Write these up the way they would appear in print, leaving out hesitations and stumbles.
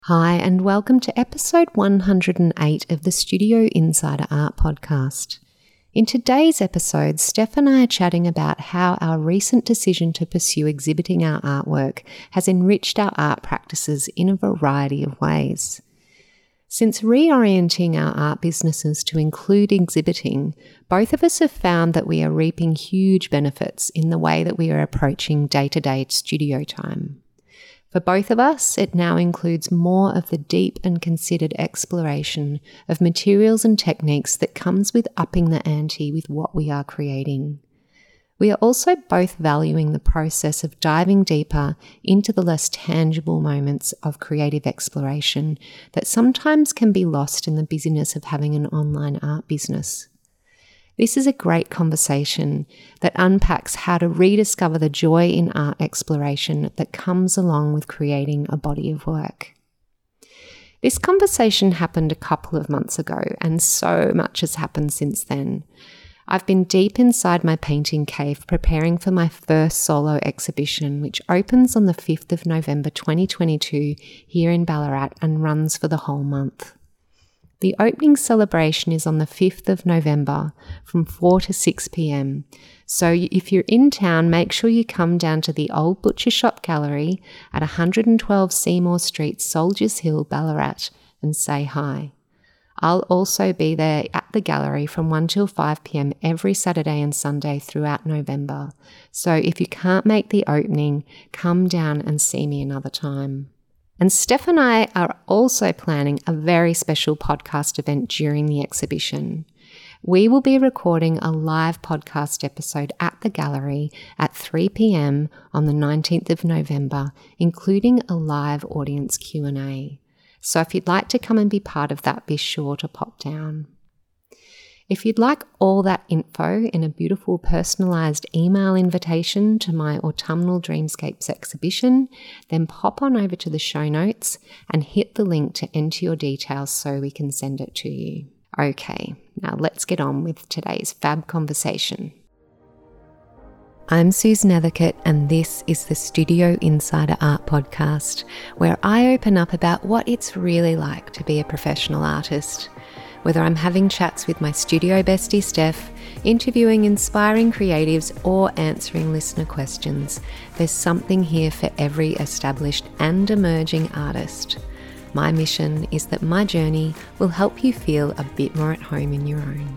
Hi, and welcome to episode 108 of the Studio Insider Art Podcast. In today's episode, Steph and I are chatting about how our recent decision to pursue exhibiting our artwork has enriched our art practices in a variety of ways. Since reorienting our art businesses to include exhibiting, both of us have found that we are reaping huge benefits in the way that we are approaching day-to-day studio time. For both of us, it now includes more of the deep and considered exploration of materials and techniques that comes with upping the ante with what we are creating. We are also both valuing the process of diving deeper into the less tangible moments of creative exploration that sometimes can be lost in the busyness of having an online art business. This is a great conversation that unpacks how to rediscover the joy in art exploration that comes along with creating a body of work. This conversation happened a couple of months ago, and so much has happened since then. I've been deep inside my painting cave preparing for my first solo exhibition, which opens on the 5th of November 2022 here in Ballarat and runs for the whole month. The opening celebration is on the 5th of November from 4 to 6 p.m. So if you're in town, make sure you come down to the Old Butcher Shop Gallery at 112 Seymour Street, Soldiers Hill, Ballarat, and say hi. I'll also be there at the gallery from 1 till 5 p.m. every Saturday and Sunday throughout November. So if you can't make the opening, come down and see me another time. And Steph and I are also planning a very special podcast event during the exhibition. We will be recording a live podcast episode at the gallery at 3 p.m. on the 19th of November, including a live audience Q&A. So if you'd like to come and be part of that, be sure to pop down. If you'd like all that info in a beautiful personalised email invitation to my Autumnal Dreamscapes exhibition, then pop on over to the show notes and hit the link to enter your details so we can send it to you. Okay, now let's get on with today's fab conversation. I'm Suze Nethercutt, and this is the Studio Insider Art Podcast, where I open up about what it's really like to be a professional artist. Whether I'm having chats with my studio bestie Steph, interviewing inspiring creatives, or answering listener questions, there's something here for every established and emerging artist. My mission is that my journey will help you feel a bit more at home in your own.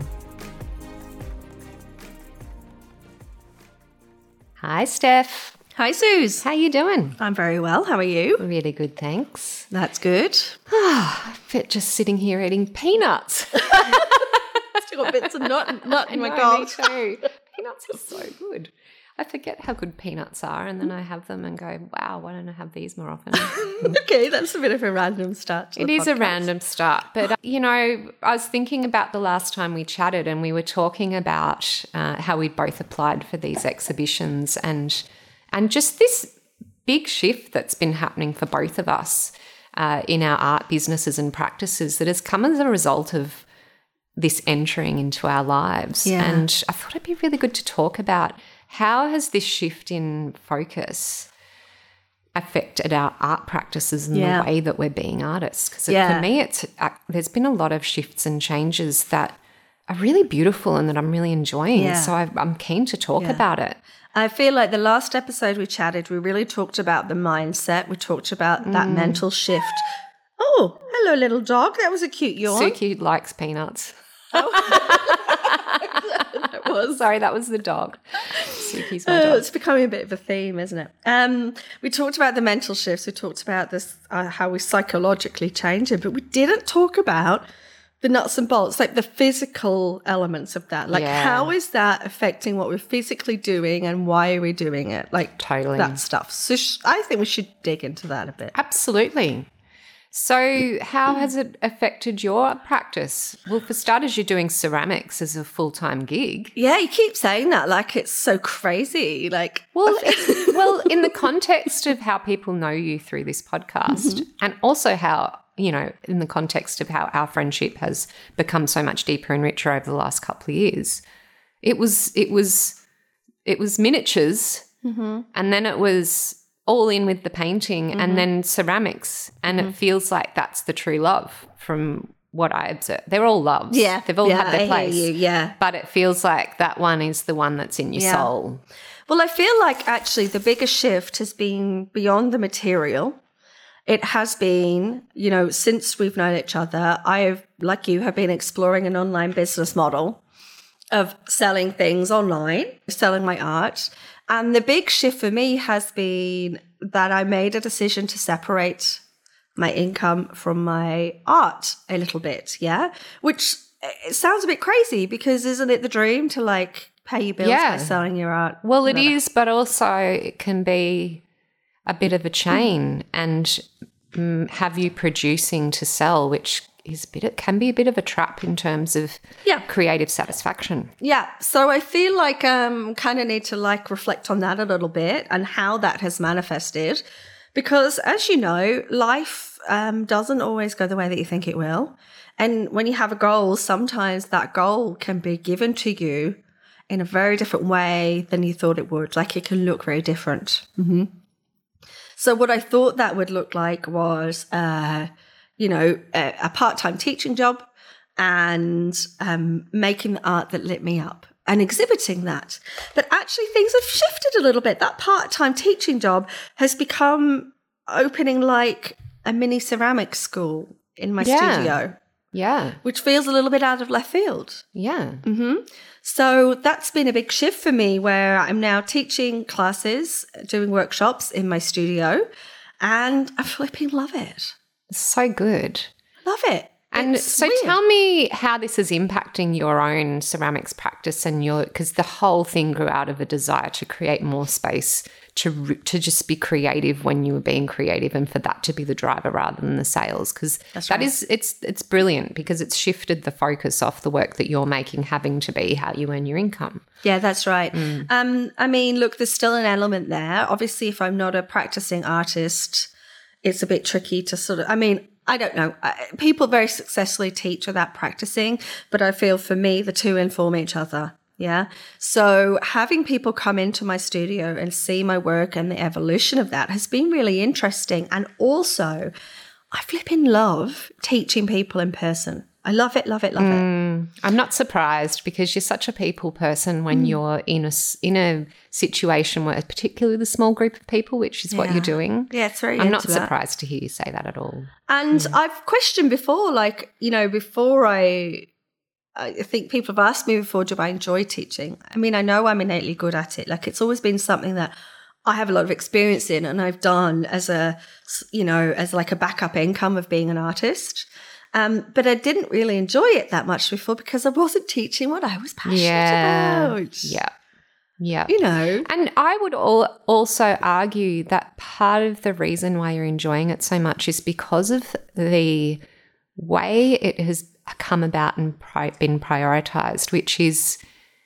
Hi, Steph. Hi, Suze. How you doing? I'm very well. How are you? Really good, thanks. That's good. Fit just sitting here eating peanuts. Still got bits of nut in my Me gob. too. Peanuts are so good. I forget how good peanuts are, and then I have them and go, wow, why don't I have these more often? Okay, that's a bit of a random start to It the is a podcast. random start. But, I was thinking about the last time we chatted and we were talking about how we'd both applied for these exhibitions and just this big shift that's been happening for both of us in our art businesses and practices that has come as a result of this entering into our lives. Yeah. And I thought it'd be really good to talk about how has this shift in focus affected our art practices and the way that we're being artists. Because for me, there's been a lot of shifts and changes that are really beautiful and that I'm really enjoying. Yeah. So I'm keen to talk about it. I feel like the last episode we chatted, we really talked about the mindset. We talked about that mental shift. Oh, hello, little dog. That was a cute yawn. Suki likes peanuts. That was. Sorry, that was the dog. Suki's my dog. It's becoming a bit of a theme, isn't it? We talked about the mental shifts. We talked about this, how we psychologically change it, but we didn't talk about the nuts and bolts, like the physical elements of that. Like, how is that affecting what we're physically doing and why are we doing it? Like, Totally. that stuff. So I think we should dig into that a bit. Absolutely. So how has it affected your practice? Well, for starters, you're doing ceramics as a full-time gig. Yeah, you keep saying that like it's so crazy. Like, Well, in the context of how people know you through this podcast and also how, in the context of how our friendship has become so much deeper and richer over the last couple of years, it was miniatures and then it was all in with the painting and then ceramics, and it feels like that's the true love from what I observe. They're all loves. Yeah. They've all had their I place. hear you, yeah. But it feels like that one is the one that's in your soul. Well, I feel like actually the biggest shift has been beyond the material. It has been, you know, since we've known each other, I have, like you, have been exploring an online business model of selling things online, selling my art. And the big shift for me has been that I made a decision to separate my income from my art a little bit, which it sounds a bit crazy because isn't it the dream to like pay your bills by selling your art? Well, it is, but also it can be a bit of a chain and have you producing to sell, which is it can be a bit of a trap in terms of creative satisfaction. Yeah. So I feel like kind of need to like reflect on that a little bit and how that has manifested. Because as you know, life doesn't always go the way that you think it will. And when you have a goal, sometimes that goal can be given to you in a very different way than you thought it would. Like it can look very different. Mm-hmm. So what I thought that would look like was, a part-time teaching job and making the art that lit me up and exhibiting that. But actually things have shifted a little bit. That part-time teaching job has become opening like a mini ceramics school in my studio. Yeah. Which feels a little bit out of left field. Yeah. Mm-hmm. So that's been a big shift for me where I'm now teaching classes, doing workshops in my studio, and I flipping love it. So good. Love it. And so tell me how this is impacting your own ceramics practice and because the whole thing grew out of a desire to create more space to just be creative when you were being creative and for that to be the driver rather than the sales, because it's brilliant because it's shifted the focus off the work that you're making having to be how you earn your income. Yeah, that's right. I mean, look, there's still an element there. Obviously, if I'm not a practicing artist, it's a bit tricky to sort of, I mean, I don't know. People very successfully teach without practicing, but I feel for me, the two inform each other. Yeah. So having people come into my studio and see my work and the evolution of that has been really interesting. And also, I flipping love teaching people in person. I love it, love it, love it. I'm not surprised because you're such a people person when you're in a situation where, particularly the small group of people, which is what you're doing. Yeah, it's very I'm not surprised to hear you say that at all. And I've questioned before, like, you know, before I think people have asked me before, do I enjoy teaching? I mean, I know I'm innately good at it. Like, it's always been something that I have a lot of experience in and I've done as like a backup income of being an artist. But I didn't really enjoy it that much before because I wasn't teaching what I was passionate about. Yeah. Yeah. You know. And I would also argue that part of the reason why you're enjoying it so much is because of the way it has come about and been prioritized, which is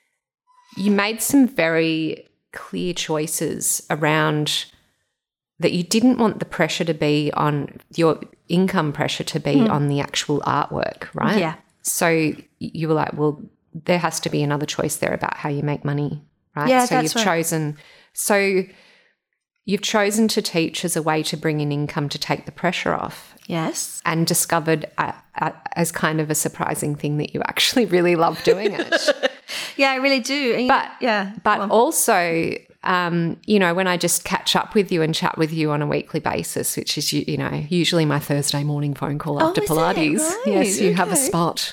you made some very clear choices around that you didn't want the pressure to be on your income pressure to be on the actual artwork, right? Yeah. So you were like, well, there has to be another choice there about how you make money, right? Yeah, so that's you've chosen. So you've chosen to teach as a way to bring in income to take the pressure off. Yes. And discovered as kind of a surprising thing that you actually really love doing it. Yeah, I really do. But also, when I just catch up with you and chat with you on a weekly basis, which is, usually my Thursday morning phone call after Pilates. Right? Yes, you have a spot.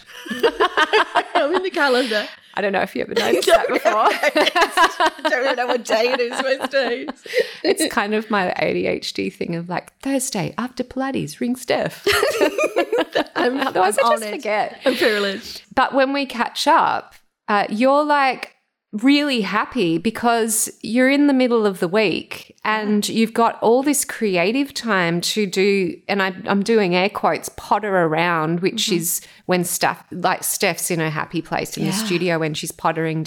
I'm in the calendar. I don't know if you ever noticed that before. I don't really know what day it is most days. It's kind of my ADHD thing of like, Thursday after Pilates, ring Steph. Otherwise I just forget. I'm privileged. But when we catch up, you're like really happy because you're in the middle of the week and you've got all this creative time to do, and I'm doing air quotes, potter around, which is when Steph's in a happy place in the studio when she's pottering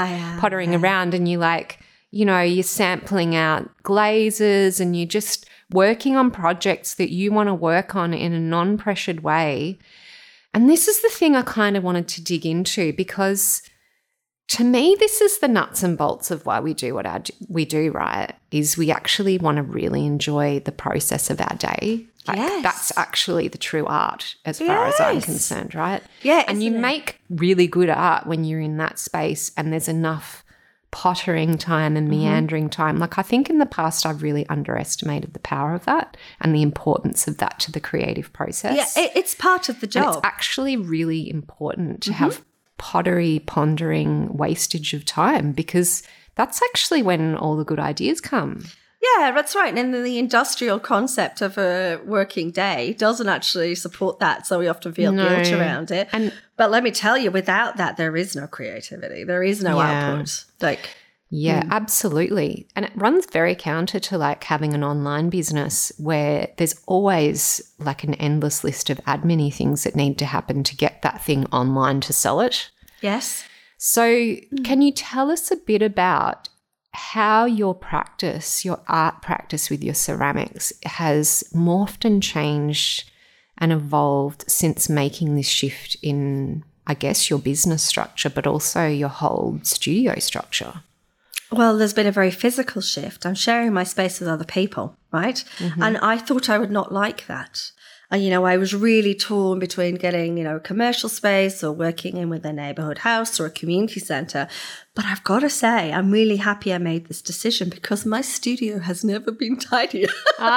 around, and you like, you're sampling out glazes and you're just working on projects that you want to work on in a non-pressured way. And this is the thing I kind of wanted to dig into because To me, this is the nuts and bolts of why we do what we do, right? Is we actually want to really enjoy the process of our day. Like, yes. That's actually the true art as far as I'm concerned, right? Yeah. And you make really good art when you're in that space and there's enough pottering time and meandering time. Like, I think in the past I've really underestimated the power of that and the importance of that to the creative process. Yeah, it's part of the job. And it's actually really important to have pottery, pondering, wastage of time, because that's actually when all the good ideas come. Yeah, that's right. And then the industrial concept of a working day doesn't actually support that. So we often feel guilt around it. But let me tell you, without that, there is no creativity. There is no output. Absolutely. And it runs very counter to like having an online business where there's always like an endless list of admin-y things that need to happen to get that thing online to sell it. Yes. So can you tell us a bit about how your practice, your art practice with your ceramics has morphed and changed and evolved since making this shift in, I guess, your business structure, but also your whole studio structure? Well, there's been a very physical shift. I'm sharing my space with other people, right? And I thought I would not like that. And, I was really torn between getting, a commercial space or working in with a neighborhood house or a community center. But I've got to say, I'm really happy I made this decision because my studio has never been tidier.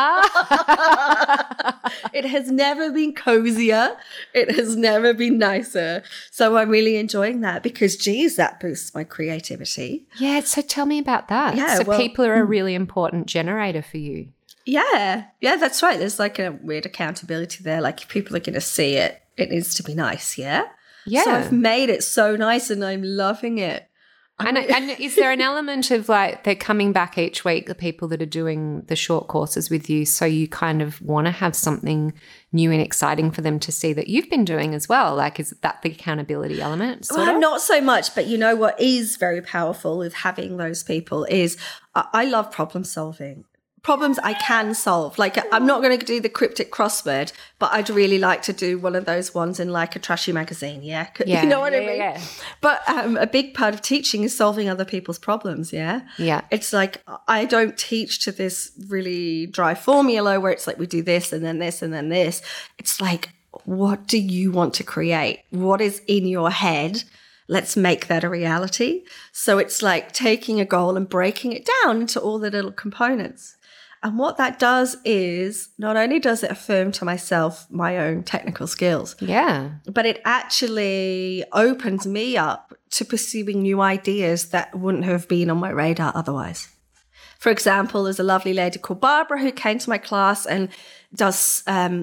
It has never been cozier. It has never been nicer. So I'm really enjoying that because, geez, that boosts my creativity. Yeah. So tell me about that. Yeah, people are a really important generator for you. Yeah, that's right. There's like a weird accountability there. Like if people are going to see it, it needs to be nice, yeah? Yeah. So I've made it so nice and I'm loving it. And is there an element of like they're coming back each week, the people that are doing the short courses with you, so you kind of want to have something new and exciting for them to see that you've been doing as well? Like is that the accountability element? Well, not so much, but what is very powerful with having those people is I love problem solving. Problems I can solve. Like I'm not going to do the cryptic crossword, but I'd really like to do one of those ones in like a trashy magazine. Yeah. You know what I mean? Yeah. But a big part of teaching is solving other people's problems. Yeah. Yeah. It's like I don't teach to this really dry formula where it's like we do this and then this and then this. It's like, what do you want to create? What is in your head? Let's make that a reality. So it's like taking a goal and breaking it down into all the little components. And what that does is not only does it affirm to myself my own technical skills, but it actually opens me up to pursuing new ideas that wouldn't have been on my radar otherwise. For example, there's a lovely lady called Barbara who came to my class and does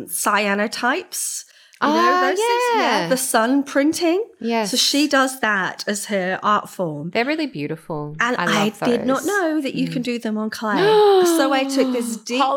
cyanotypes. Those things? Yeah, the sun printing. Yes. So she does that as her art form. They're really beautiful. And I did not know that you can do them on clay. So I took this deep whole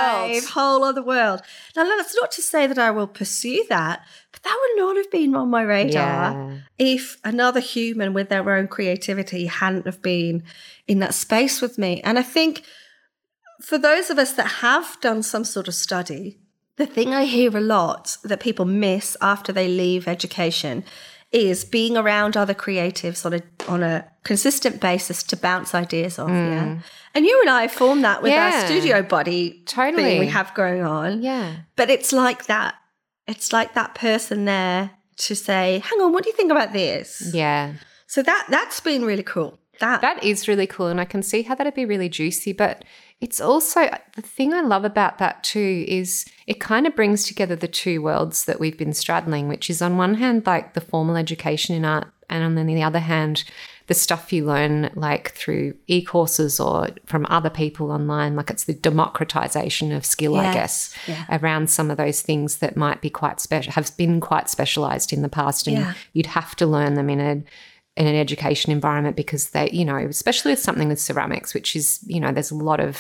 other world. Now, that's not to say that I will pursue that, but that would not have been on my radar if another human with their own creativity hadn't have been in that space with me. And I think for those of us that have done some sort of study, the thing I hear a lot that people miss after they leave education is being around other creatives on a consistent basis to bounce ideas off. Yeah. And you and I formed that with our studio buddy thing we have going on. Yeah. But it's like that. It's like that person there to say, hang on, what do you think about this? Yeah. So that's been really cool. That is really cool, and I can see how that'd be really juicy, but it's also the thing I love about that too is it kind of brings together the two worlds that we've been straddling, which is on one hand like the formal education in art, and on the other hand the stuff you learn like through e-courses or from other people online. Like it's the democratization of skill, I guess, around some of those things that might be quite special, have been quite specialized in the past, and you'd have to learn them in an education environment because they, especially with something with ceramics, which is, there's a lot of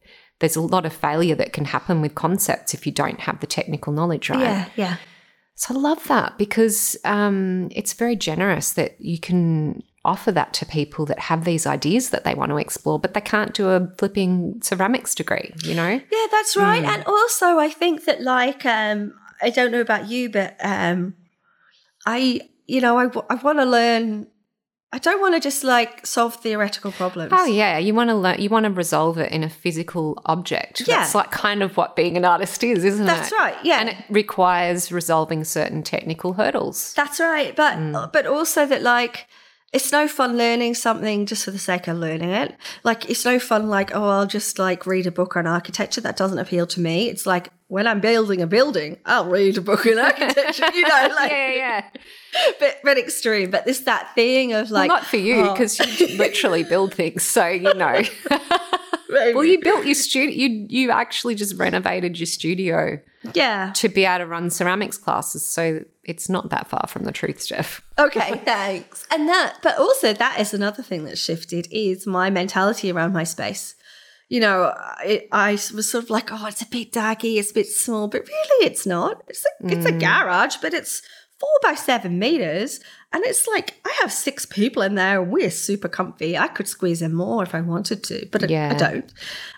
failure that can happen with concepts if you don't have the technical knowledge, right? Yeah. So I love that because it's very generous that you can offer that to people that have these ideas that they want to explore, but they can't do a flipping ceramics degree, Yeah, that's right. And also I think that like, I don't know about you, but I want to learn I don't want to just like solve theoretical problems. Oh yeah, you want to learn. You want to resolve it in a physical object. Yeah. That's like kind of what being an artist is, isn't it? That's right. Yeah, and it requires resolving certain technical hurdles. That's right. But also that like it's no fun learning something just for the sake of learning it. Like it's no fun like, oh, I'll just like read a book on architecture. That doesn't appeal to me. It's like when I'm building a building, I'll read a book on architecture, you know, like yeah. But extreme. But it's that thing of like, well, not for you because you literally build things, so you know. Well, you built your studio. You actually just renovated your studio, to be able to run ceramics classes. So it's not that far from the truth, Steph. Okay, thanks. But also that is another thing that shifted is my mentality around my space. You know, I was sort of like, oh, it's a bit darky, it's a bit small, but really it's not. It's a garage, but it's 4 by 7 meters. And it's like, I have 6 people in there and we're super comfy. I could squeeze in more if I wanted to, but I don't.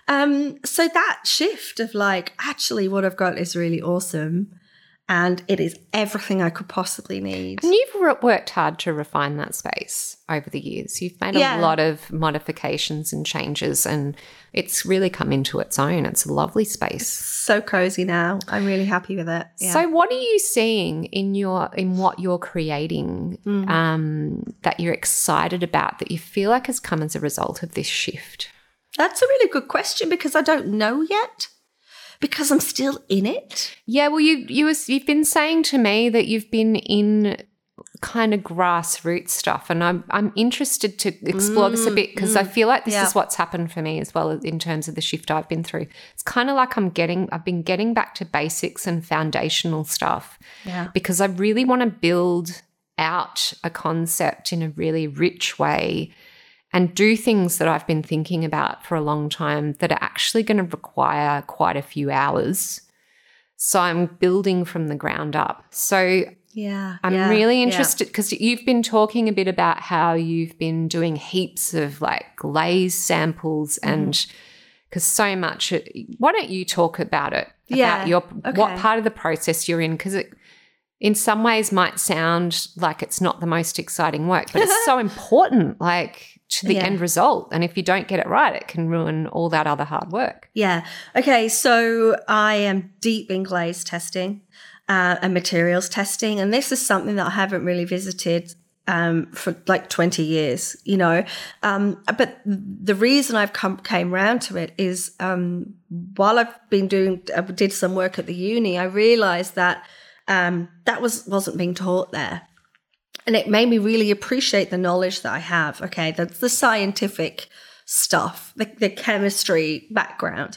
So that shift of like, actually what I've got is really awesome. And it is everything I could possibly need. And you've worked hard to refine that space over the years. You've made a lot of modifications and changes, and it's really come into its own. It's a lovely space. So cozy now. I'm really happy with it. Yeah. So what are you seeing in what you're creating that you're excited about, that you feel like has come as a result of this shift? That's a really good question because I don't know yet. Because I'm still in it. Yeah, well, you've been saying to me that you've been in kind of grassroots stuff, and I'm interested to explore this a bit because I feel like this is what's happened for me as well in terms of the shift I've been through. It's kind of like I've been getting back to basics and foundational stuff because I really want to build out a concept in a really rich way and do things that I've been thinking about for a long time that are actually going to require quite a few hours. So I'm building from the ground up. So I'm really interested because you've been talking a bit about how you've been doing heaps of like glaze samples and because so much – why don't you talk about it, about what part of the process you're in, because it in some ways might sound like it's not the most exciting work, but it's so important, like – to the end result. And if you don't get it right, it can ruin all that other hard work. Yeah. Okay. So I am deep in glaze testing and materials testing. And this is something that I haven't really visited for like 20 years, you know. But the reason I've came around to it is while I've been did some work at the uni, I realized that that wasn't being taught there. And it made me really appreciate the knowledge that I have. Okay, that's the scientific stuff, the chemistry background.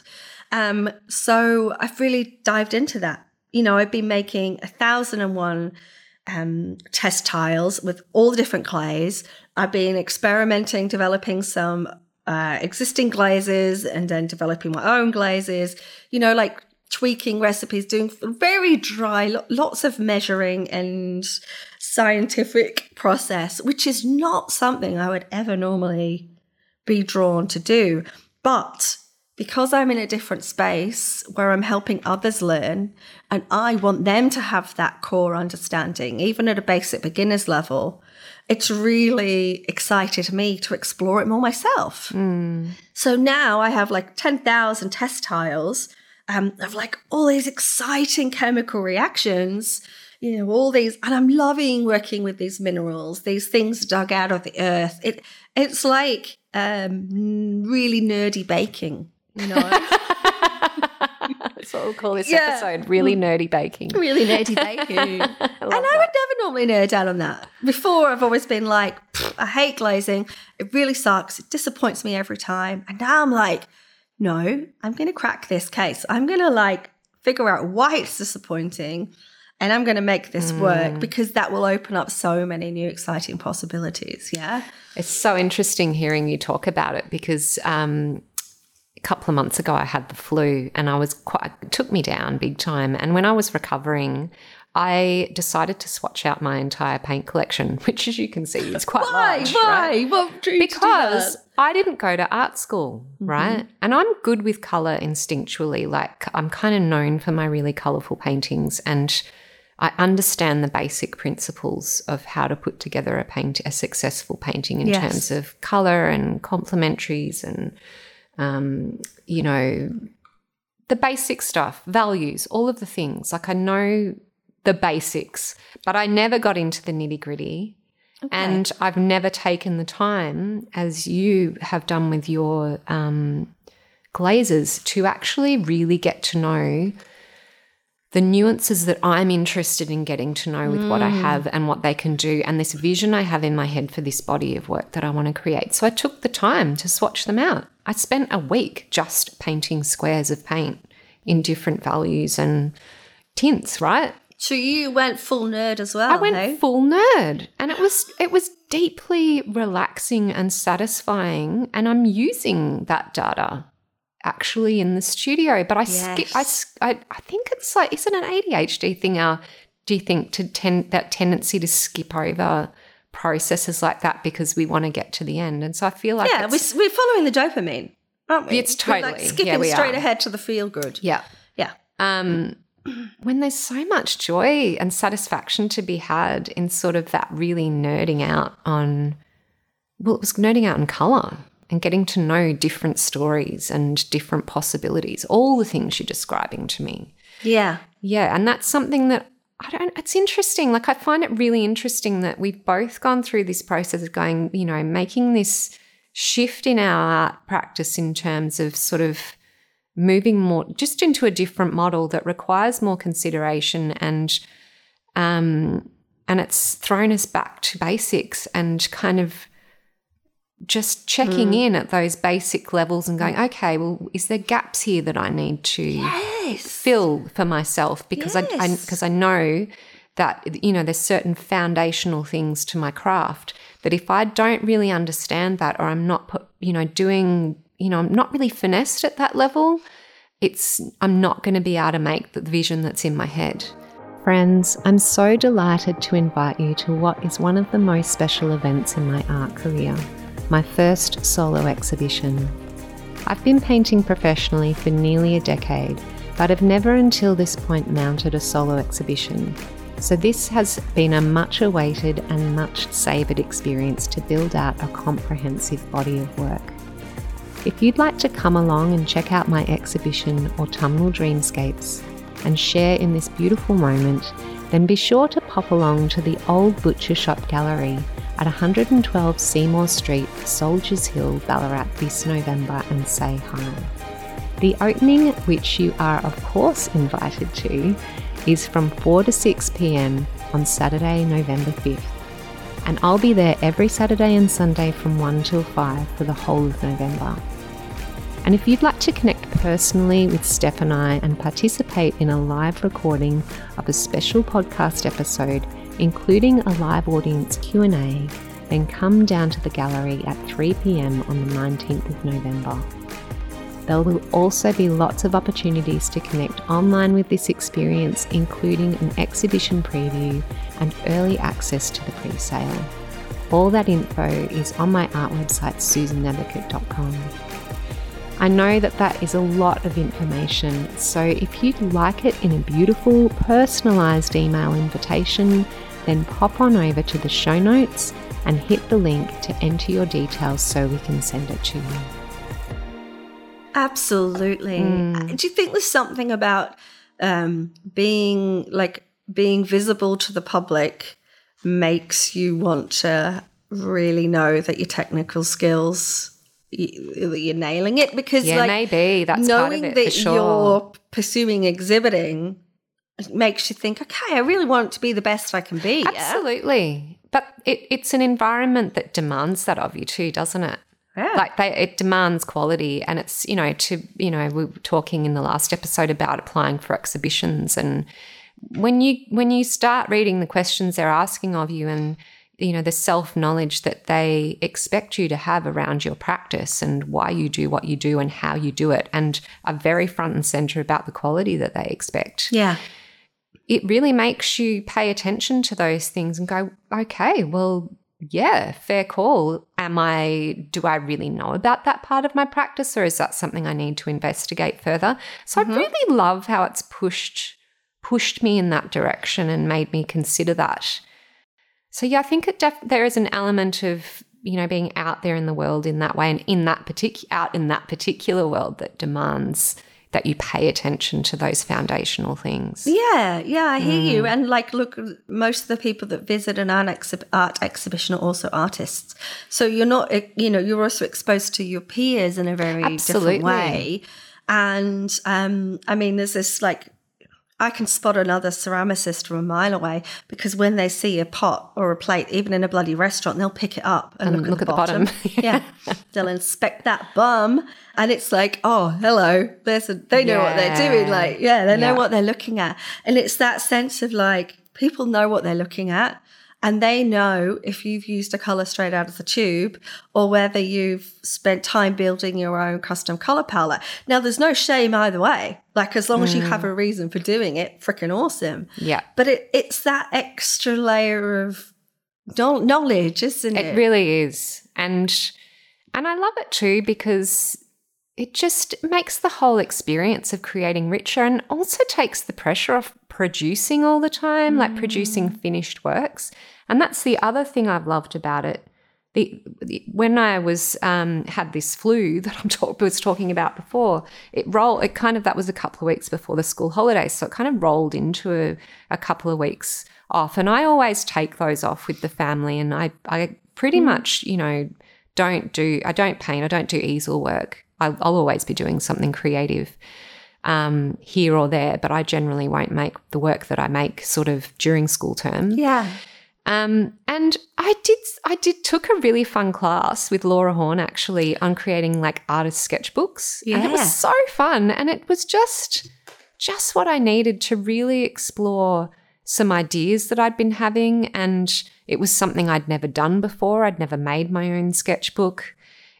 So I've really dived into that. You know, I've been making 1,001 test tiles with all the different clays. I've been experimenting, developing some existing glazes and then developing my own glazes, you know, like tweaking recipes, doing very dry, lots of measuring and scientific process, which is not something I would ever normally be drawn to do. But because I'm in a different space where I'm helping others learn and I want them to have that core understanding, even at a basic beginner's level, it's really excited me to explore it more myself. So now I have like 10,000 test tiles of like all these exciting chemical reactions, you know, all these, and I'm loving working with these minerals, these things dug out of the earth. It's like really nerdy baking, you know. That's what we'll call this episode, really nerdy baking. Really nerdy baking. And I would never normally nerd out on that. Before I've always been like, I hate glazing. It really sucks. It disappoints me every time. And now I'm like, no, I'm going to crack this case. I'm going to like figure out why it's disappointing and I'm going to make this work because that will open up so many new exciting possibilities. Yeah. It's so interesting hearing you talk about it because a couple of months ago I had the flu and it took me down big time. And when I was recovering, I decided to swatch out my entire paint collection, which, as you can see, is quite large. Why? Right? What drew you to do that? I didn't go to art school, right? And I'm good with colour instinctually. Like I'm kind of known for my really colourful paintings and I understand the basic principles of how to put together a successful painting in terms of colour and complementaries and, the basic stuff, values, all of the things. Like I know the basics, but I never got into the nitty-gritty. Okay. And I've never taken the time, as you have done with your glazes, to actually really get to know the nuances that I'm interested in getting to know with what I have and what they can do, and this vision I have in my head for this body of work that I want to create. So I took the time to swatch them out. I spent a week just painting squares of paint in different values and tints, right? So you went full nerd as well. I went full nerd, and it was deeply relaxing and satisfying, and I'm using that data actually in the studio, but I think it's like, is it an ADHD thing? Do you think that tendency to skip over processes like that because we want to get to the end? And so I feel like we're following the dopamine, aren't we? It's totally we're like skipping straight ahead to the feel good. Yeah. When there's so much joy and satisfaction to be had in sort of that really nerding out on, well, it was nerding out in colour and getting to know different stories and different possibilities, all the things you're describing to me. Yeah. Yeah, and that's something that it's interesting. Like I find it really interesting that we've both gone through this process of going, making this shift in our art practice in terms of sort of moving more just into a different model that requires more consideration and it's thrown us back to basics and kind of just checking in at those basic levels and going, okay, well, is there gaps here that I need to fill for myself? Because I know that, there's certain foundational things to my craft that if I don't really understand that, or I'm not, I'm not really finessed at that level, I'm not going to be able to make the vision that's in my head. Friends, I'm so delighted to invite you to what is one of the most special events in my art career, my first solo exhibition. I've been painting professionally for nearly a decade, but have never until this point mounted a solo exhibition. So this has been a much awaited and much savoured experience to build out a comprehensive body of work. If you'd like to come along and check out my exhibition Autumnal Dreamscapes and share in this beautiful moment, then be sure to pop along to the Old Butcher Shop Gallery at 112 Seymour Street, Soldiers Hill, Ballarat this November and say hi. The opening, which you are of course invited to, is from 4 to 6 p.m. on Saturday, November 5th. And I'll be there every Saturday and Sunday from 1 till 5 for the whole of November. And if you'd like to connect personally with Steph and I and participate in a live recording of a special podcast episode, including a live audience Q&A, then come down to the gallery at 3 p.m. on the 19th of November. There will also be lots of opportunities to connect online with this experience, including an exhibition preview and early access to the pre-sale. All that info is on my art website, susannabberkett.com. I know that is a lot of information, so if you'd like it in a beautiful, personalised email invitation, then pop on over to the show notes and hit the link to enter your details so we can send it to you. Absolutely. Do you think there's something about being visible to the public makes you want to really know that your technical skills, you're nailing it? Because maybe that's part of it, knowing for sure. that you're pursuing exhibiting makes you think, okay, I really want to be the best I can be. Absolutely. But it's an environment that demands that of you too, doesn't it? Yeah. It demands quality, and it's, we were talking in the last episode about applying for exhibitions, and when you start reading the questions they're asking of you and, the self-knowledge that they expect you to have around your practice and why you do what you do and how you do it, and are very front and center about the quality that they expect. Yeah. It really makes you pay attention to those things and go, okay, well, yeah, fair call. Do I really know about that part of my practice, or is that something I need to investigate further? So I really love how it's pushed pushed me in that direction and made me consider that. So yeah, I think there is an element of, you know, being out there in the world in that way, and out in that particular world that demands that you pay attention to those foundational things. Yeah, I hear you. And like, look, most of the people that visit an art exhibition are also artists. So you're not, you know, you're also exposed to your peers in a very different way. And I mean, there's this like, I can spot another ceramicist from a mile away, because when they see a pot or a plate, even in a bloody restaurant, they'll pick it up and look at the bottom. Yeah. They'll inspect that bum, and it's like, oh, hello. They know what they're doing. Like, they know what they're looking at. And it's that sense of like, people know what they're looking at, and they know if you've used a colour straight out of the tube or whether you've spent time building your own custom colour palette. Now, there's no shame either way. Like, as long as you have a reason for doing it, freaking awesome. Yeah. But it's that extra layer of knowledge, isn't it? It really is. And I love it too, because it just makes the whole experience of creating richer, and also takes the pressure off producing all the time, like producing finished works. And that's the other thing I've loved about it. When I was had this flu that I was talking about before, that was a couple of weeks before the school holidays, so it kind of rolled into a couple of weeks off. And I always take those off with the family, and I pretty much, you know, I don't paint, I don't do easel work. I'll always be doing something creative here or there, but I generally won't make the work that I make sort of during school term. Yeah. And I took a really fun class with Laura Horn actually on creating like artist sketchbooks. Yeah. And it was so fun, and it was just what I needed to really explore some ideas that I'd been having, and it was something I'd never done before. I'd never made my own sketchbook.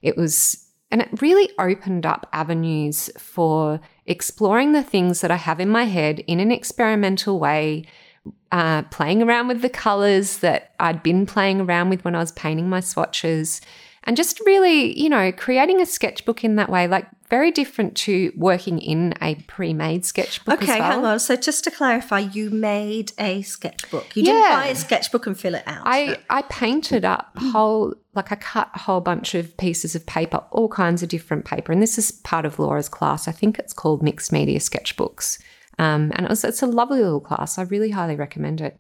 And it really opened up avenues for exploring the things that I have in my head in an experimental way, playing around with the colours that I'd been playing around with when I was painting my swatches, and just really, you know, creating a sketchbook in that way, like very different to working in a pre-made sketchbook as well. Okay, hang on. So just to clarify, you made a sketchbook. You didn't buy a sketchbook and fill it out. I painted up I cut a whole bunch of pieces of paper, all kinds of different paper. And this is part of Laura's class. I think it's called Mixed Media Sketchbooks. And it's a lovely little class. I really highly recommend it.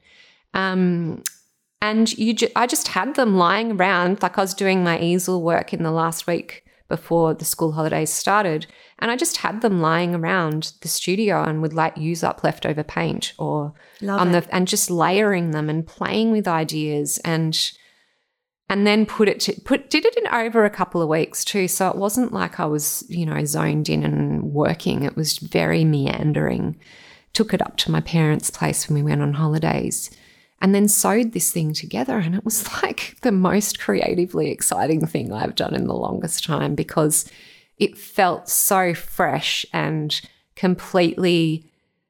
And I just had them lying around, like I was doing my easel work in the last week before the school holidays started, and I just had them lying around the studio and would like use up leftover paint and just layering them and playing with ideas, and then did it in over a couple of weeks too. So it wasn't like I was, you know, zoned in and working. It was very meandering. Took it up to my parents' place when we went on holidays, and then sewed this thing together. And it was like the most creatively exciting thing I've done in the longest time, because it felt so fresh and completely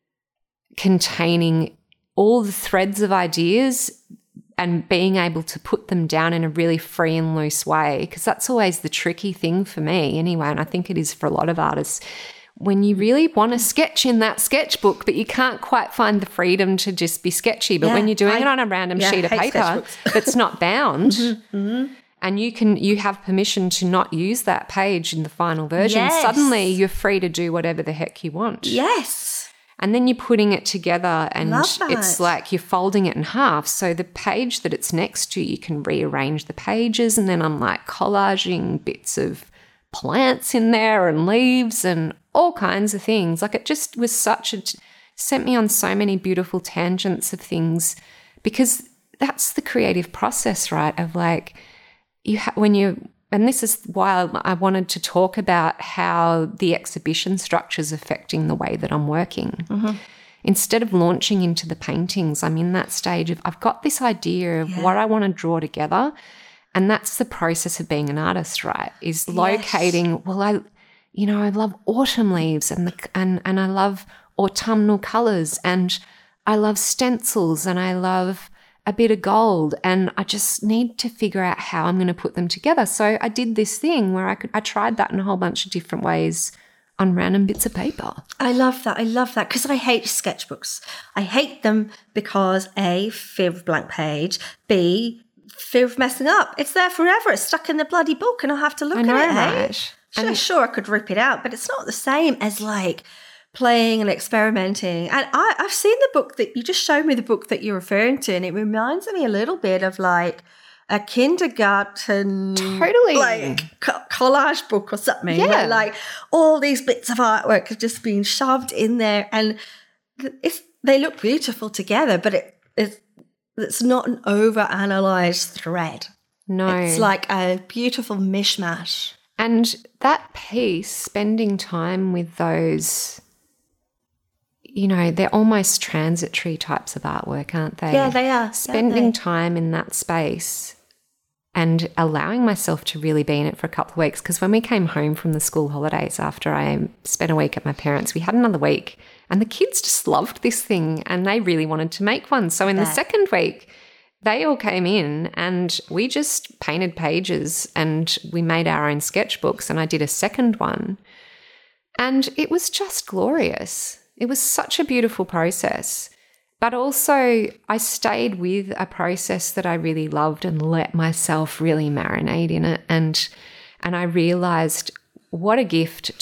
containing all the threads of ideas and being able to put them down in a really free and loose way, because that's always the tricky thing for me anyway, and I think it is for a lot of artists. When you really want to sketch in that sketchbook, but you can't quite find the freedom to just be sketchy. But when you're doing it on a random sheet of paper that's not bound, and you have permission to not use that page in the final version, suddenly you're free to do whatever the heck you want. Yes. And then you're putting it together, and it's like you're folding it in half. So the page that it's next to, you can rearrange the pages, and then I'm like collaging bits of plants in there and leaves and all kinds of things. Like, it just was sent me on so many beautiful tangents of things, because that's the creative process, right? Of like, and this is why I wanted to talk about how the exhibition structure is affecting the way that I'm working. Mm-hmm. Instead of launching into the paintings, I'm in that stage of, I've got this idea of what I want to draw together. And that's the process of being an artist, right? Is locating, I love autumn leaves and I love autumnal colours, and I love stencils, and I love a bit of gold, and I just need to figure out how I'm going to put them together. So I did this thing where I tried that in a whole bunch of different ways on random bits of paper. I love that. Because I hate sketchbooks. I hate them because A, fear of blank page, B, fear of messing up. It's there forever. It's stuck in the bloody book and I'll have to look at it. Right? Sure, I could rip it out, but it's not the same as like playing and experimenting. And I've seen the book that you just showed me, the book that you're referring to, and it reminds me a little bit of like a kindergarten like collage book or something. Yeah. Like all these bits of artwork have just been shoved in there, and they look beautiful together, but it's not an over-analysed thread. No. It's like a beautiful mishmash. And that piece, spending time with those, you know, they're almost transitory types of artwork, aren't they? Yeah, they are. Spending time in that space and allowing myself to really be in it for a couple of weeks, because when we came home from the school holidays after I spent a week at my parents', we had another week and the kids just loved this thing and they really wanted to make one. So in the second week, they all came in and we just painted pages and we made our own sketchbooks, and I did a second one. And it was just glorious. It was such a beautiful process. But also I stayed with a process that I really loved and let myself really marinate in it. And I realised what a gift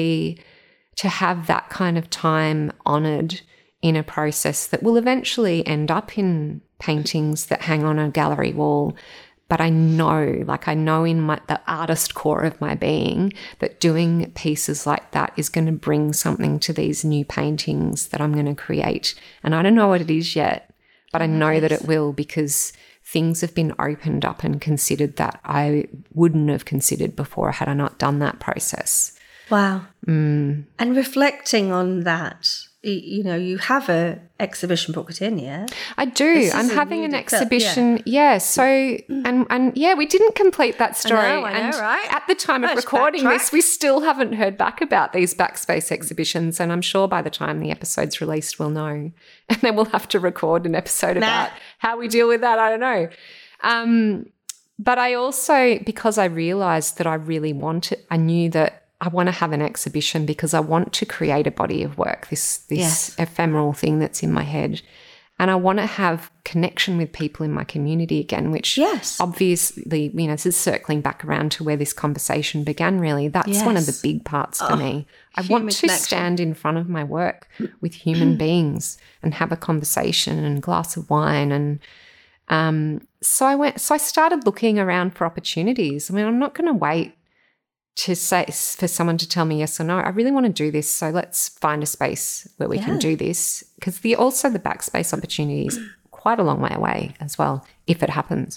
to have that kind of time honoured in a process that will eventually end up in paintings that hang on a gallery wall. But I know in the artist core of my being that doing pieces like that is going to bring something to these new paintings that I'm going to create. And I don't know what it is yet, but I know that it will, because things have been opened up and considered that I wouldn't have considered before had I not done that process. Wow. And reflecting on that, you know, you have a exhibition booked in, yeah? I do. I'm having an exhibition. Yeah. So, and yeah, we didn't complete that story. I know, right? At the time of recording this, we still haven't heard back about these Backspace exhibitions. And I'm sure by the time the episode's released, we'll know. And then we'll have to record an episode about how we deal with that. I don't know. But I also, because I realised that I really I knew that I want to have an exhibition because I want to create a body of work, this ephemeral thing that's in my head. And I want to have connection with people in my community again, which obviously, you know, this is circling back around to where this conversation began really. That's one of the big parts for me. I want to stand in front of my work with human beings and have a conversation and a glass of wine. And so I started looking around for opportunities. I mean, I'm not going to wait to say for someone to tell me yes or no. I really want to do this, so let's find a space where we can do this, because the Backspace opportunity is quite a long way away as well, if it happens.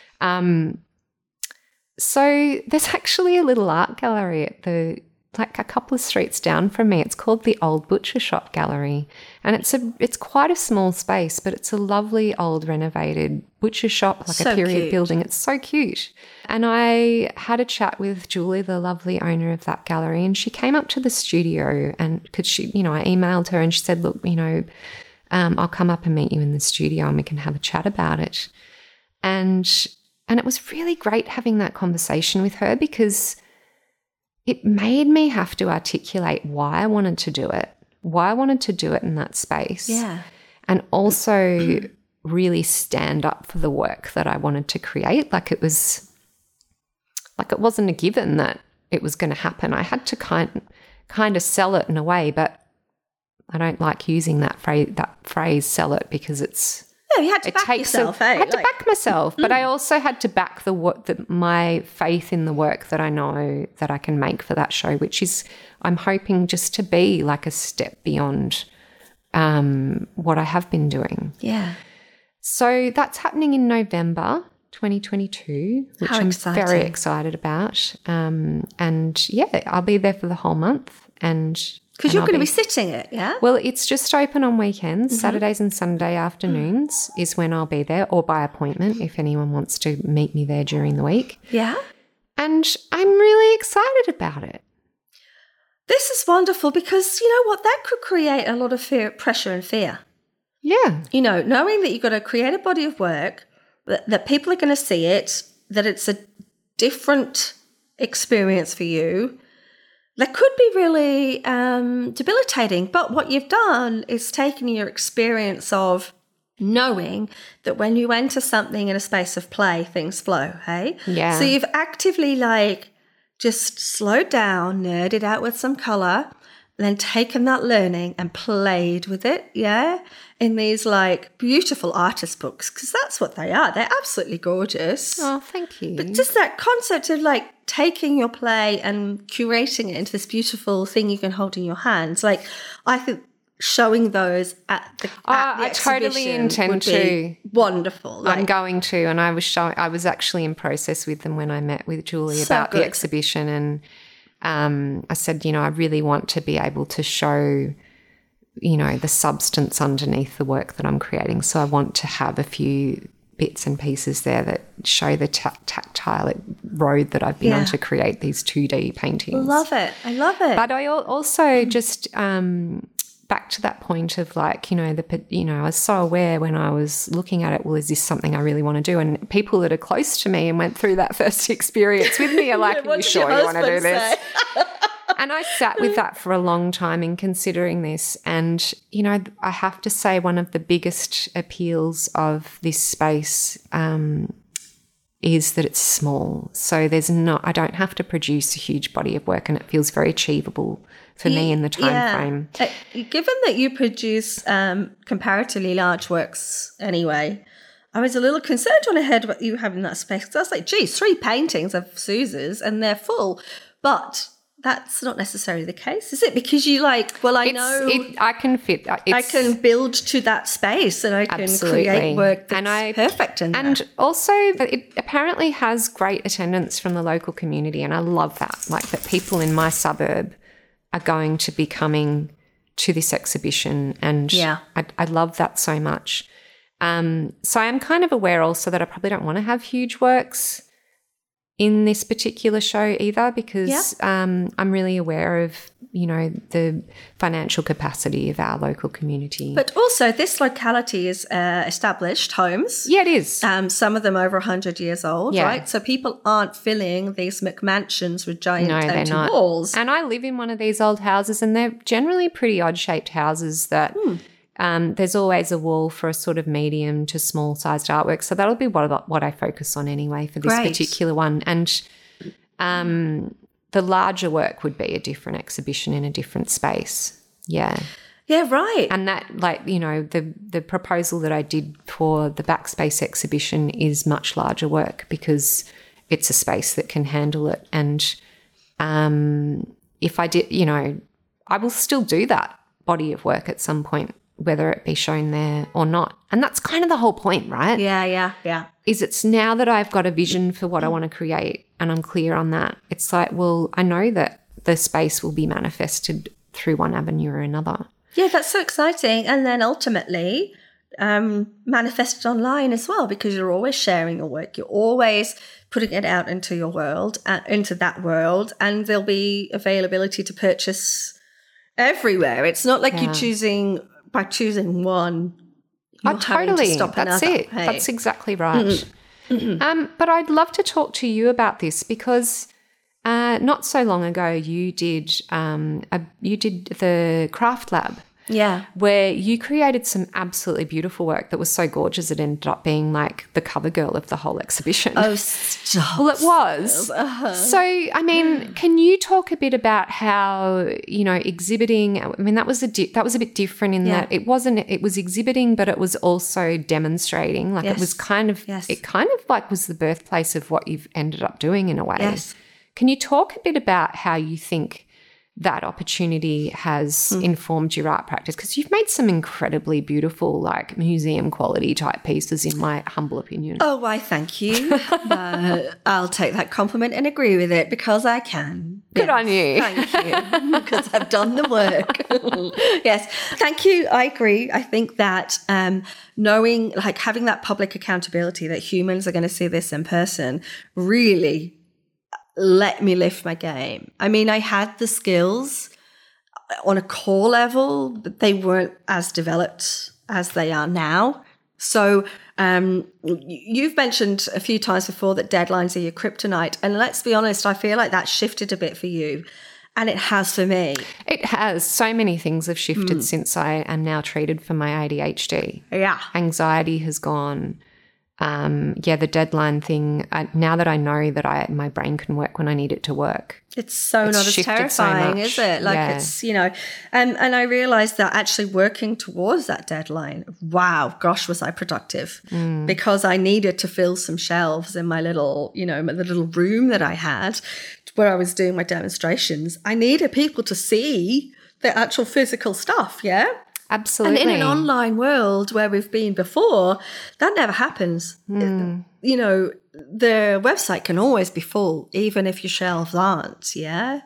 So there's actually a little art gallery at a couple of streets down from me. It's called the Old Butcher Shop Gallery, and it's quite a small space, but it's a lovely old renovated butcher shop, like a period building. It's so cute. And I had a chat with Julie, the lovely owner of that gallery, and she came up to the studio, and because she, you know, I emailed her and she said, look, you know, I'll come up and meet you in the studio and we can have a chat about it. And it was really great having that conversation with her, because it made me have to articulate why I wanted to do it in that space. Yeah. And also really stand up for the work that I wanted to create. Like it wasn't a given that it was going to happen. I had to kind of sell it in a way, but I don't like using that phrase sell it, because it's, yeah, you had to back yourself. I had to back myself, but I also had to back my faith in the work that I know that I can make for that show, which is, I'm hoping just to be like a step beyond what I have been doing. Yeah. So that's happening in November 2022, which I'm very excited about. And yeah, I'll be there for the whole month. Because you're going to be sitting it, yeah? Well, it's just open on weekends. Saturdays and Sunday afternoons is when I'll be there, or by appointment if anyone wants to meet me there during the week. Yeah. And I'm really excited about it. This is wonderful, because you know what? That could create a lot of pressure and fear. Yeah. You know, knowing that you've got to create a body of work, that people are going to see it, that it's a different experience for you. that could be really debilitating. But what you've done is taken your experience of knowing that when you enter something in a space of play, things flow, hey? Yeah. So you've actively like just slowed down, nerded out with some color, then taken that learning and played with it, yeah, in these like beautiful artist books, because that's what they are. They're absolutely gorgeous. Oh, thank you. But just that concept of like taking your play and curating it into this beautiful thing you can hold in your hands, like I think showing those at the I totally intend to. Wonderful. I'm going to, and I was actually in process with them when I met with Julie about the exhibition, and I said, I really want to be able to show, the substance underneath the work that I'm creating. So I want to have a few bits and pieces there that show the tactile road that I've been on to create these 2D paintings. Love it. I love it. But I also just back to that point of like, I was so aware when I was looking at it, well, is this something I really want to do? And people that are close to me and went through that first experience with me are like, are you sure you want to do this? And I sat with that for a long time in considering this. And, I have to say one of the biggest appeals of this space is that it's small. So I don't have to produce a huge body of work, and it feels very achievable for me in the time frame. Given that you produce comparatively large works anyway, I was a little concerned when I heard what you have in that space, because I was like, geez, 3 paintings of Suze's and they're full. But that's not necessarily the case, is it? Because you like, well, I can fit. I can build to that space, and I can create work that's perfect in and also, it apparently has great attendance from the local community, and I love that. Like that people in my suburb are going to be coming to this exhibition, and I love that so much. So I'm kind of aware also that I probably don't want to have huge works in this particular show either, because I'm really aware of, the financial capacity of our local community. But also this locality is established homes. Yeah, it is. Some of them over 100 years old, right? So people aren't filling these McMansions with giant empty walls. And I live in one of these old houses, and they're generally pretty odd-shaped houses that there's always a wall for a sort of medium to small-sized artwork. So that'll be what I focus on anyway for this particular one. And the larger work would be a different exhibition in a different space. Yeah. Yeah, right. And that, like, the proposal that I did for the Backspace exhibition is much larger work because it's a space that can handle it. And if I did, I will still do that body of work at some point, whether it be shown there or not. And that's kind of the whole point, right? Yeah. Is it's now that I've got a vision for what I want to create and I'm clear on that, it's like, well, I know that the space will be manifested through one avenue or another. Yeah, that's so exciting. And then ultimately manifested online as well, because you're always sharing your work. You're always putting it out into your world, into that world, and there'll be availability to purchase everywhere. It's not like you're choosing one. Totally. Stop That's another. it. Hey. That's exactly right. But I'd love to talk to you about this because not so long ago you did the craft lab. Yeah. Where you created some absolutely beautiful work that was so gorgeous it ended up being like the cover girl of the whole exhibition. Oh, stop. Well, it was. So, I mean, can you talk a bit about how, exhibiting, I mean, that was a bit different in that it was exhibiting, but it was also demonstrating. Like it was it kind of like was the birthplace of what you've ended up doing in a way. Yes. Can you talk a bit about how you think that opportunity has informed your art practice? Because you've made some incredibly beautiful, like museum quality type pieces, in my humble opinion. Oh, why, thank you. I'll take that compliment and agree with it because I can. Good on you. Thank you, because I've done the work. Yes, thank you. I agree. I think that knowing, like having that public accountability that humans are going to see this in person really let me lift my game. I mean, I had the skills on a core level, but they weren't as developed as they are now. So you've mentioned a few times before that deadlines are your kryptonite. And let's be honest, I feel like that shifted a bit for you. And it has for me. It has. So many things have shifted since I am now treated for my ADHD. Yeah. Anxiety has gone. The deadline thing, now that I know that my brain can work when I need it to work. It's not as terrifying, is it? Like it's, and I realized that actually working towards that deadline, wow, gosh, was I productive because I needed to fill some shelves in my little, the little room that I had where I was doing my demonstrations. I needed people to see the actual physical stuff. Yeah. Absolutely. And in an online world where we've been before, that never happens. The website can always be full, even if your shelves aren't, yeah?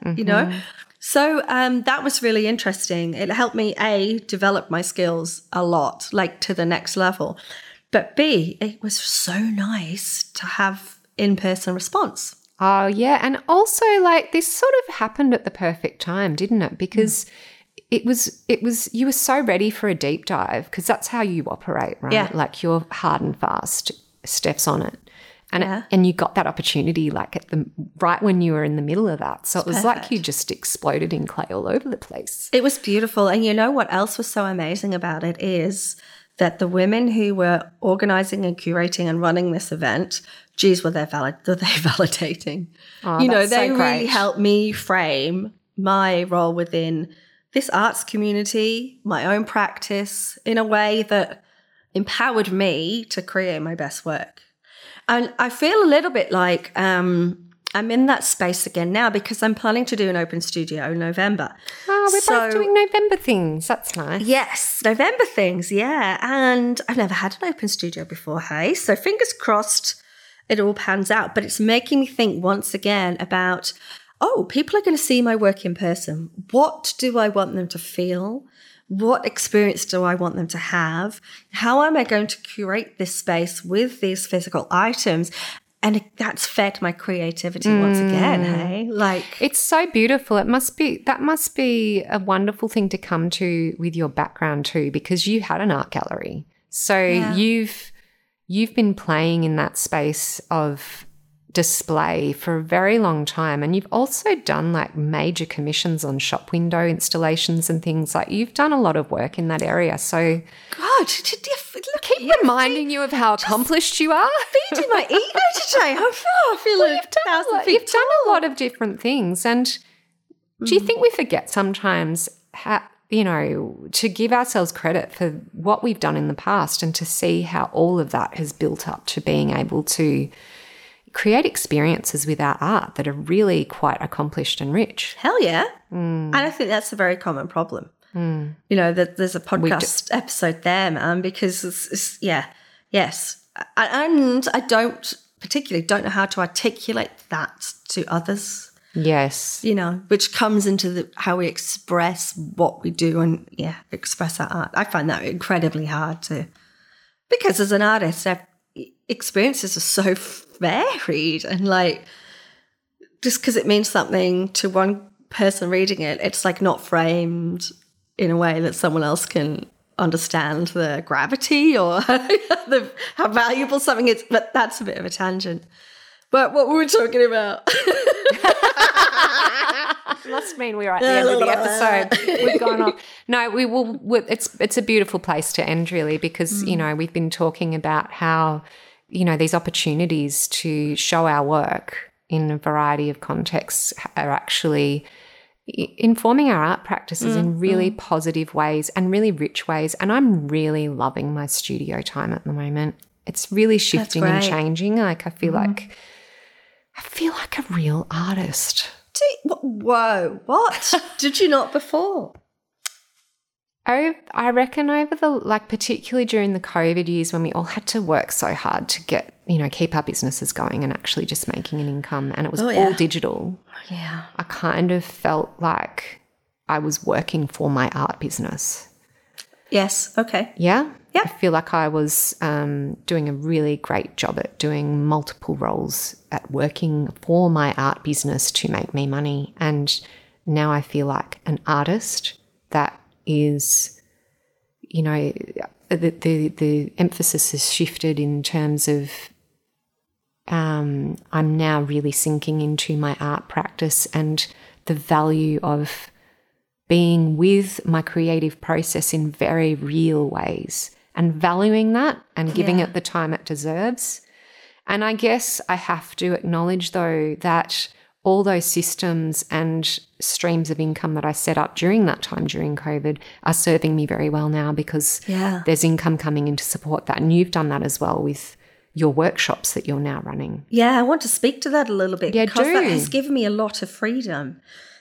So that was really interesting. It helped me, A, develop my skills a lot, like to the next level. But B, it was so nice to have in-person response. Oh, yeah. And also, like, this sort of happened at the perfect time, didn't it? Because it was you were so ready for a deep dive because that's how you operate, right? Yeah. Like you're hard and fast, Steph's on it. And you got that opportunity like right when you were in the middle of that. So it was like you just exploded in clay all over the place. It was beautiful. And you know what else was so amazing about it is that the women who were organizing and curating and running this event, geez, were they validating? Oh, they really helped me frame my role within this arts community, my own practice, in a way that empowered me to create my best work. And I feel a little bit like I'm in that space again now because I'm planning to do an open studio in November. Oh, we're both doing November things. That's nice. Yes, November things, yeah. And I've never had an open studio before, hey? So fingers crossed it all pans out. But it's making me think once again about, people are going to see my work in person. What do I want them to feel? What experience do I want them to have? How am I going to curate this space with these physical items? And that's fed my creativity once again, hey? Like, it's so beautiful. That must be a wonderful thing to come to with your background too, because you had an art gallery. So you've been playing in that space of display for a very long time, and you've also done like major commissions on shop window installations and things. Like you've done a lot of work in that area. So God, keep reminding you of how accomplished you are. Feeding my ego today. I feel like you've done a lot of different things. And do you think we forget sometimes how, to give ourselves credit for what we've done in the past and to see how all of that has built up to being able to create experiences with our art that are really quite accomplished and rich? Hell yeah. And I think that's a very common problem. That there's a podcast episode there, man, because it's yes. And I don't know how to articulate that to others. Yes. Which comes into how we express what we do and express our art. I find that incredibly hard to, because as an artist, experiences are so varied, and like just because it means something to one person reading it, it's like not framed in a way that someone else can understand the gravity or how valuable something is. But that's a bit of a tangent. But what were we talking about? Must mean we're at the end of the episode. We've gone off. No, we will. It's a beautiful place to end, really, because we've been talking about how these opportunities to show our work in a variety of contexts are actually informing our art practices in really positive ways and really rich ways. And I'm really loving my studio time at the moment. It's really shifting and changing. Like I feel like a real artist. Whoa, what? Did you not before? I reckon over the, particularly during the COVID years when we all had to work so hard to get, keep our businesses going and actually just making an income, and it was all digital. Yeah. I kind of felt like I was working for my art business. Yes. Okay. Yeah? Yeah. I feel like I was doing a really great job at doing multiple roles at working for my art business to make me money. And now I feel like an artist that is, the emphasis has shifted in terms of I'm now really sinking into my art practice and the value of being with my creative process in very real ways and valuing that and giving it the time it deserves. And I guess I have to acknowledge, though, that all those systems and streams of income that I set up during that time, during COVID, are serving me very well now because there's income coming in to support that. And you've done that as well with your workshops that you're now running. Yeah, I want to speak to that a little bit because do. that has given me a lot of freedom.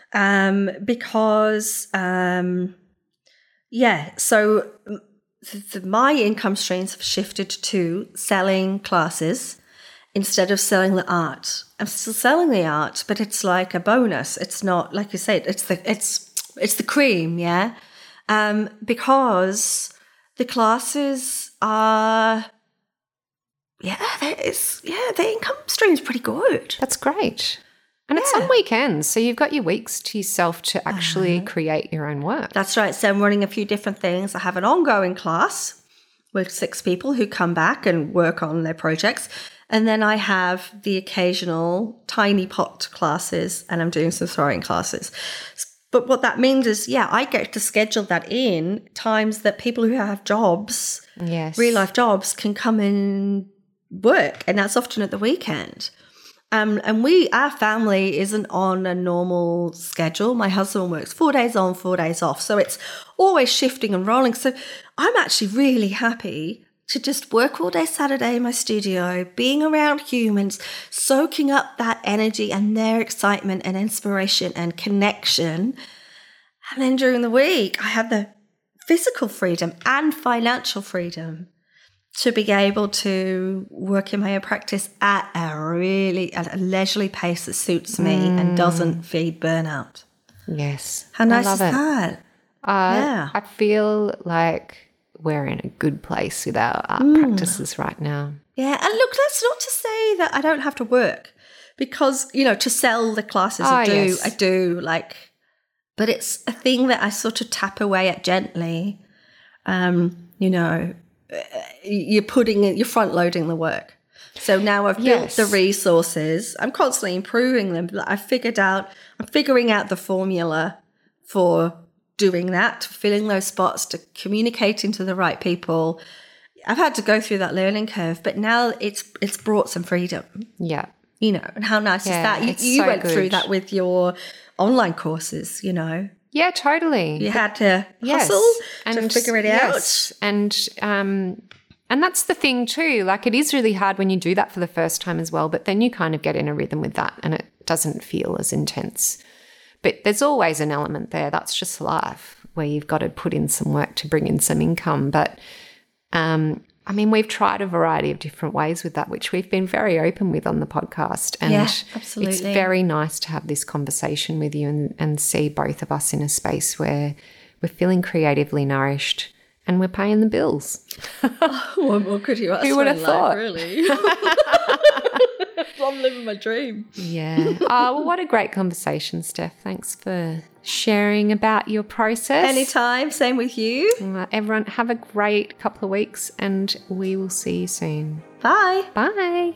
So my income streams have shifted to selling classes instead of selling the art. I'm still selling the art, but it's like a bonus. It's not, like you said, it's the cream, yeah? Because the classes are, the income stream's pretty good. That's great. And it's on weekends, so you've got your weeks to yourself to actually create your own work. That's right. So I'm running a few different things. I have an ongoing class with 6 people who come back and work on their projects. And then I have the occasional tiny pot classes, and I'm doing some throwing classes. But what that means is, I get to schedule that in times that people who have jobs, real life jobs, can come and work. And that's often at the weekend. And our family isn't on a normal schedule. My husband works 4 days on, 4 days off. So it's always shifting and rolling. So I'm actually really happy to just work all day Saturday in my studio, being around humans, soaking up that energy and their excitement and inspiration and connection. And then during the week, I have the physical freedom and financial freedom to be able to work in my own practice at a leisurely pace that suits me and doesn't feed burnout. Yes. How nice is that? I feel like we're in a good place with our art practices right now. Yeah, and look, that's not to say that I don't have to work because, to sell the classes I do, but it's a thing that I sort of tap away at gently, you're front loading the work. So now I've built the resources. I'm constantly improving them. I'm figuring out the formula for doing that, filling those spots, to communicating to the right people. I've had to go through that learning curve, but now it's brought some freedom. Yeah. And how nice is that? You went through that with your online courses, Yeah, totally. You had to hustle to figure it out. Yes. And that's the thing too. Like, it is really hard when you do that for the first time as well, but then you kind of get in a rhythm with that and it doesn't feel as intense. But there's always an element there. That's just life, where you've got to put in some work to bring in some income. But, we've tried a variety of different ways with that, which we've been very open with on the podcast. And absolutely. It's very nice to have this conversation with you and see both of us in a space where we're feeling creatively nourished and we're paying the bills. What more could you ask? Who would have thought? Really? I'm living my dream. Yeah. Well, what a great conversation, Steph. Thanks for sharing about your process. Anytime. Same with you. Everyone, have a great couple of weeks and we will see you soon. Bye. Bye.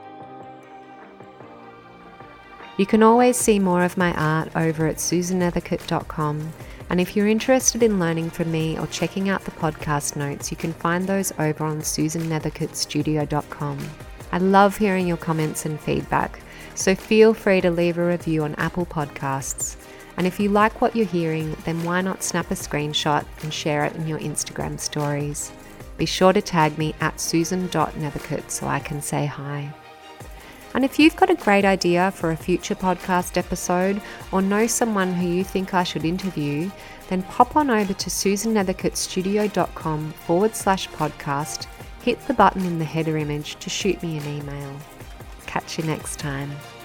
You can always see more of my art over at susannethercutt.com. And if you're interested in learning from me or checking out the podcast notes, you can find those over on susannethercuttstudio.com. I love hearing your comments and feedback, so feel free to leave a review on Apple Podcasts. And if you like what you're hearing, then why not snap a screenshot and share it in your Instagram stories? Be sure to tag me at susan.nethercutt so I can say hi. And if you've got a great idea for a future podcast episode or know someone who you think I should interview, then pop on over to susannethercuttstudio.com/podcast, hit the button in the header image to shoot me an email. Catch you next time.